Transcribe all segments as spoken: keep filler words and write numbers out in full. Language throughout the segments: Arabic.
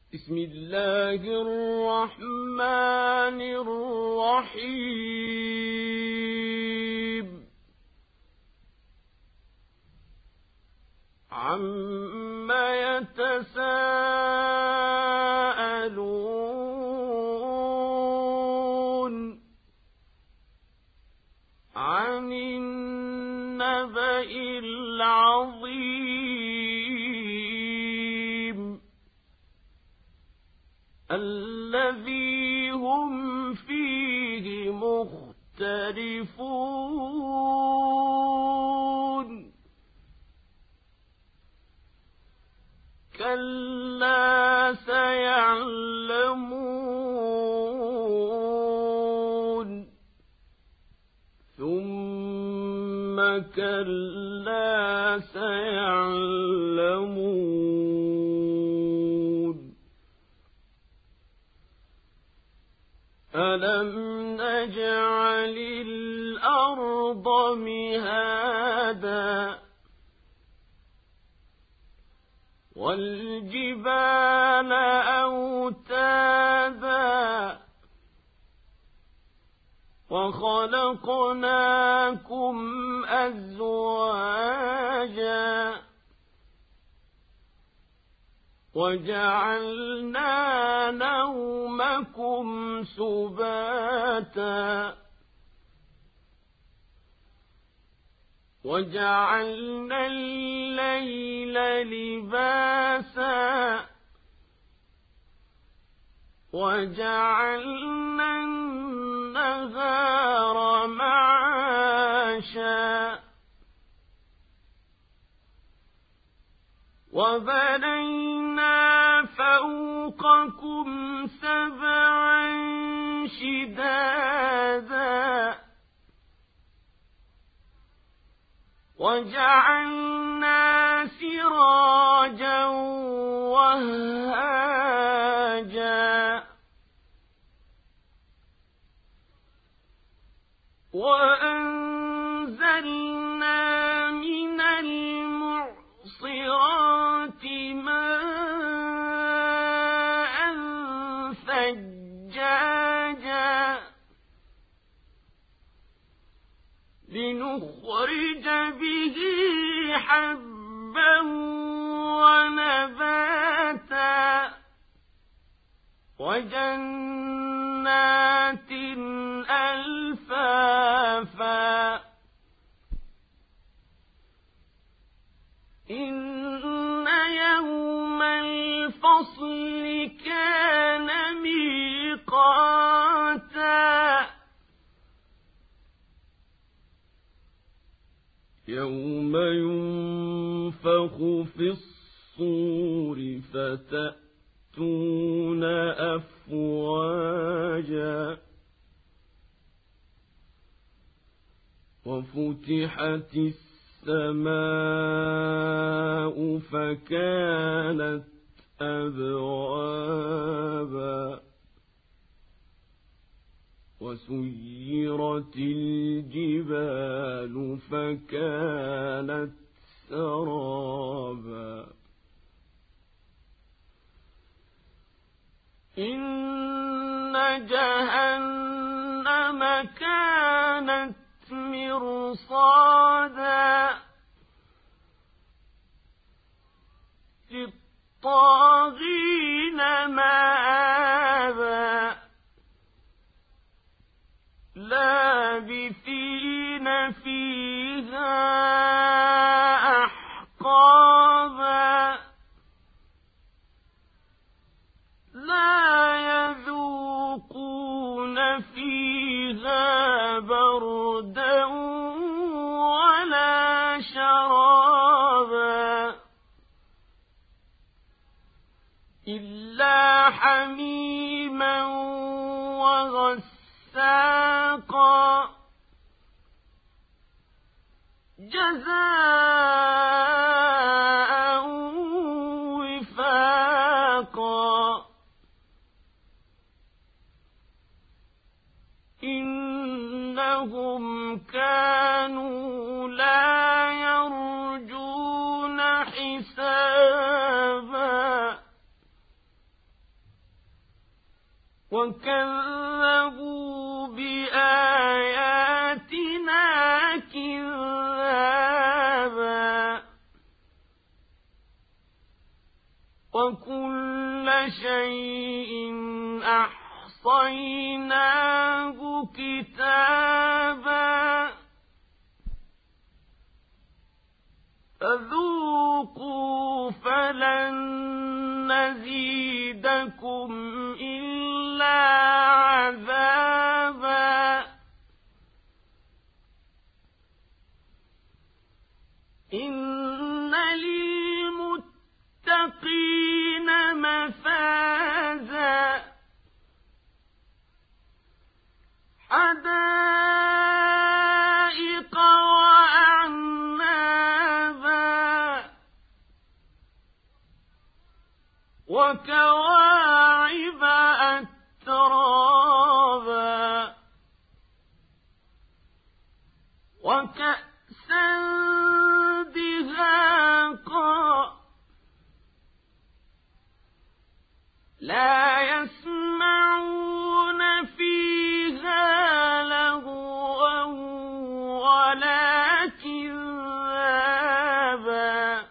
بسم الله الرحمن الرحيم عما يتساءلون عن النبأ العظيم الذي هم فيه مختلفون كلا سيعلمون ثم كلا سيعلمون ألم نجعل الأرض مهادا والجبال أوتادا وخلقناكم أزواجا وجعلنا نومكم سباتا وجعلنا الليل لباسا وجعلنا النهار معاشا وبنينا فوقكم سبعا شدادا وجعلنا سراجا وهاجا وأنزلنا من المعصرات ماء ثجاجا لنخرج به حبا ونباتا وجنات ألفافا إن يوم الفصل كان ميقاتا يوم ينفخ في الصور فتأتون أفواجا وفتحت السماء فكانت أبوابا وسيرت الجبال فكانت سرابا إن جهنم كانت مرصادا للطاغين مآبا لابثين فيها أحقابا لا يذوقون فيها بردا ولا شرابا إلا حميما وغساقا جزاء وفاقا إنهم كانوا لا يرجون حسابا وكذبوا بآياتنا كذابا وكل شيء أحصيناه كتابا فذوقوا فلن نزيدكم إلا عذابا إن للمتقين مفازا حدائق وأعنابا وكواعب أترابا وكأسا دهاقا لا يسمعون فيها لغوا ولا كذابا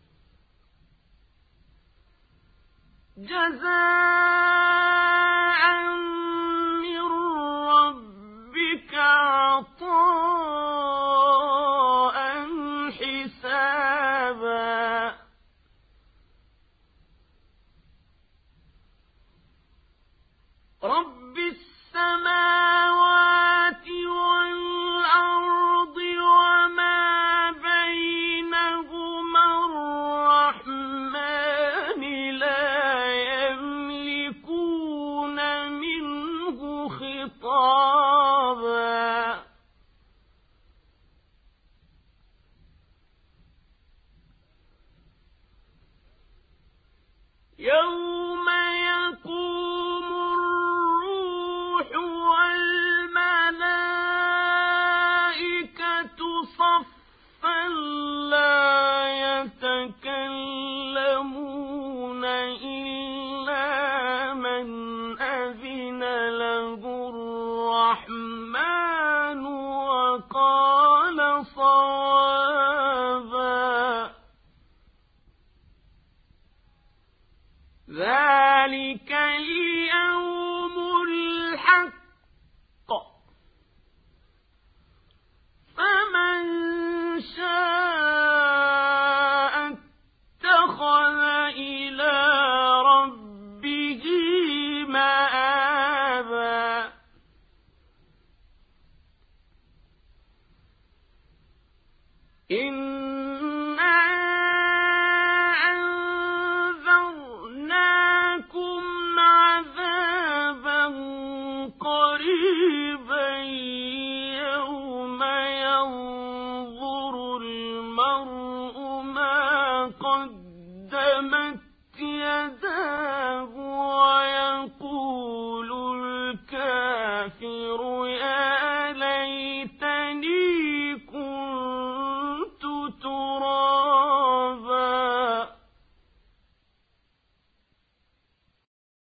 جزاء من ربك عطاء حسابا رب السماوات والأرض وما بينهما الرحمن لا يملكون منه خطابا يوم يقوم الروح والملائكة صفا لا يتكلمون إلا من أذن له الرحمن وقال صوابا ذلك اليوم الحق فمن شاء اتخذ إلى ربه مآبا إن